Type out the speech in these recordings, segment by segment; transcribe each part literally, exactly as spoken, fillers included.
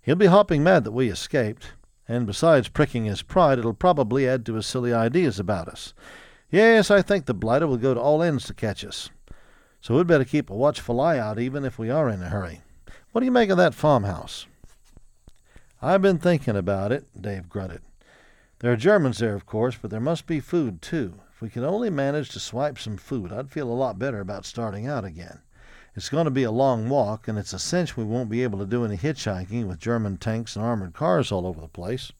He'll be hopping mad that we escaped, and besides pricking his pride, it'll probably add to his silly ideas about us. Yes, I think the blighter will go to all ends to catch us. So we'd better keep a watchful eye out even if we are in a hurry. What do you make of that farmhouse?" "I've been thinking about it," Dave grunted. "There are Germans there, of course, but there must be food, too. If we could only manage to swipe some food, I'd feel a lot better about starting out again. It's going to be a long walk, and it's a cinch we won't be able to do any hitchhiking with German tanks and armored cars all over the place."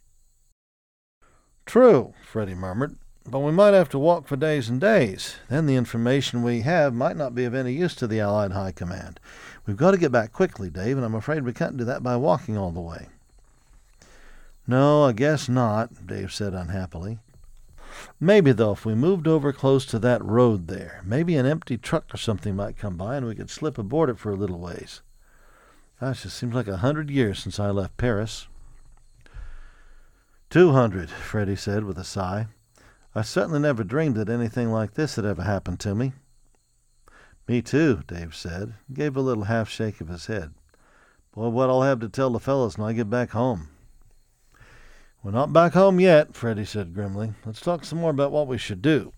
"True," Freddie murmured, "but we might have to walk for days and days. Then the information we have might not be of any use to the Allied High Command. We've got to get back quickly, Dave, and I'm afraid we can't do that by walking all the way." "No, I guess not," Dave said unhappily. "Maybe, though, if we moved over close to that road there, maybe an empty truck or something might come by and we could slip aboard it for a little ways. Gosh, it seems like a hundred years since I left Paris." Two hundred, Freddie said with a sigh. "I certainly never dreamed that anything like this had ever happened to me." "Me too," Dave said, and gave a little half-shake of his head. "Boy, what I'll have to tell the fellows when I get back home." "We're not back home yet," Freddie said grimly. "Let's talk some more about what we should do."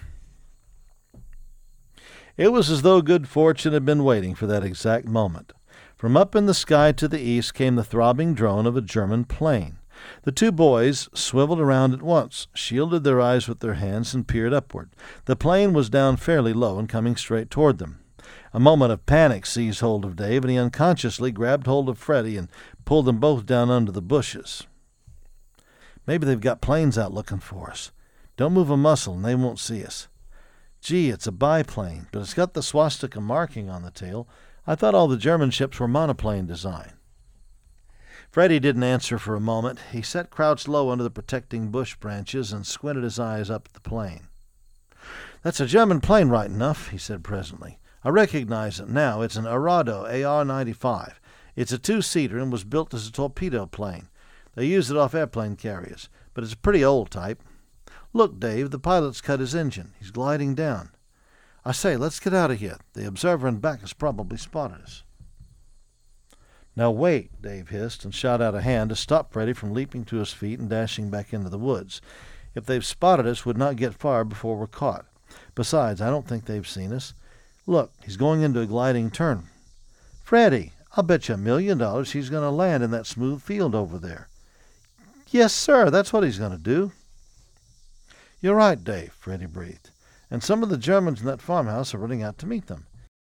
It was as though good fortune had been waiting for that exact moment. From up in the sky to the east came the throbbing drone of a German plane. The two boys swiveled around at once, shielded their eyes with their hands, and peered upward. The plane was down fairly low and coming straight toward them. A moment of panic seized hold of Dave, and he unconsciously grabbed hold of Freddie and pulled them both down under the bushes. "Maybe they've got planes out looking for us. Don't move a muscle and they won't see us. Gee, it's a biplane, but it's got the swastika marking on the tail. I thought all the German ships were monoplane design." Freddie didn't answer for a moment. He sat crouched low under the protecting bush branches and squinted his eyes up at the plane. "That's a German plane right enough," he said presently. "I recognize it now. It's an Arado A R ninety-five. It's a two-seater and was built as a torpedo plane. They use it off airplane carriers, but it's a pretty old type. Look, Dave, the pilot's cut his engine. He's gliding down. I say, let's get out of here. The observer in back has probably spotted us." "Now wait," Dave hissed, and shot out a hand to stop Freddie from leaping to his feet and dashing back into the woods. "If they've spotted us, we'd not get far before we're caught. Besides, I don't think they've seen us. Look, he's going into a gliding turn. Freddie, I'll bet you a million dollars he's going to land in that smooth field over there." "Yes, sir, that's what he's going to do." "You're right, Dave," Freddie breathed. "And some of the Germans in that farmhouse are running out to meet them.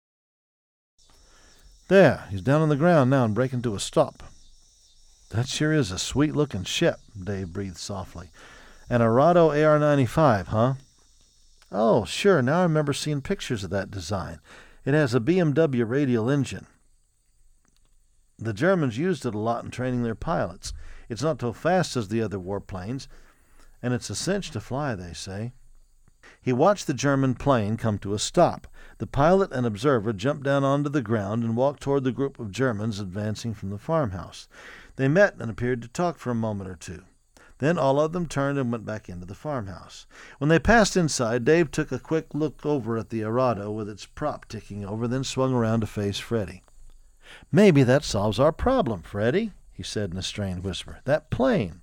There, he's down on the ground now and breaking to a stop." "That sure is a sweet-looking ship," Dave breathed softly. "An Arado A R ninety-five, huh?" "Oh, sure, now I remember seeing pictures of that design. It has a B M W radial engine. The Germans used it a lot in training their pilots. It's not so fast as the other warplanes, and it's a cinch to fly, they say." He watched the German plane come to a stop. The pilot and observer jumped down onto the ground and walked toward the group of Germans advancing from the farmhouse. They met and appeared to talk for a moment or two. Then all of them turned and went back into the farmhouse. When they passed inside, Dave took a quick look over at the Arado with its prop ticking over, then swung around to face Freddie. "Maybe that solves our problem, Freddie," he said in a strained whisper. "That plane."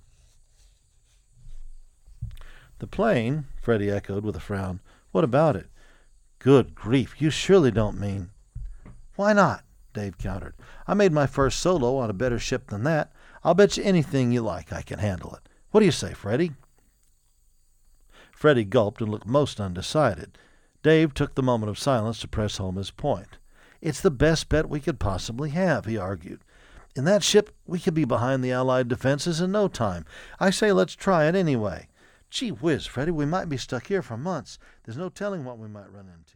"The plane?" Freddie echoed with a frown. "What about it?" "Good grief, you surely don't mean—" "Why not?" Dave countered. "I made my first solo on a better ship than that. I'll bet you anything you like I can handle it. What do you say, Freddie?" Freddie gulped and looked most undecided. Dave took the moment of silence to press home his point. "It's the best bet we could possibly have," he argued. "In that ship, we could be behind the Allied defenses in no time. I say let's try it anyway. Gee whiz, Freddie, we might be stuck here for months. There's no telling what we might run into."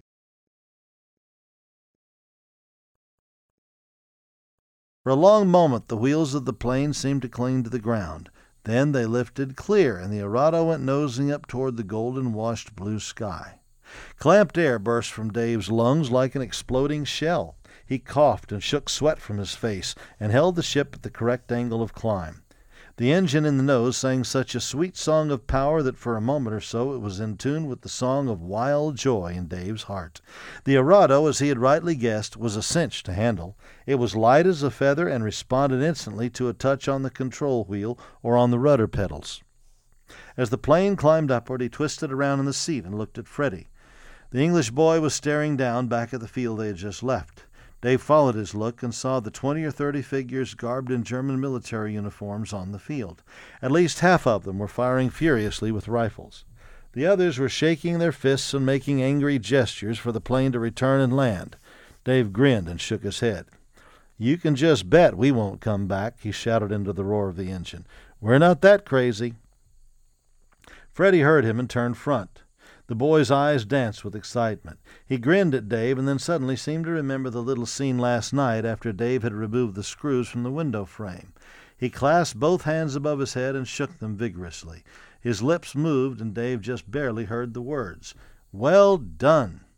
For a long moment, the wheels of the plane seemed to cling to the ground. Then they lifted clear, and the Arado went nosing up toward the golden-washed blue sky. Clamped air burst from Dave's lungs like an exploding shell. He coughed and shook sweat from his face and held the ship at the correct angle of climb. The The engine in the nose sang such a sweet song of power that for a moment or so it was in tune with the song of wild joy in Dave's heart. The Arado, as he had rightly guessed, was a cinch to handle. It was light as a feather and responded instantly to a touch on the control wheel or on the rudder pedals. As the plane climbed upward, he twisted around in the seat and looked at Freddie. The English boy was staring down back at the field they had just left. Dave followed his look and saw the twenty or thirty figures garbed in German military uniforms on the field. At least half of them were firing furiously with rifles. The others were shaking their fists and making angry gestures for the plane to return and land. Dave grinned and shook his head. "You can just bet we won't come back," he shouted into the roar of the engine. "We're not that crazy." Freddie heard him and turned front. The boy's eyes danced with excitement. He grinned at Dave and then suddenly seemed to remember the little scene last night after Dave had removed the screws from the window frame. He clasped both hands above his head and shook them vigorously. His lips moved and Dave just barely heard the words, "Well done!"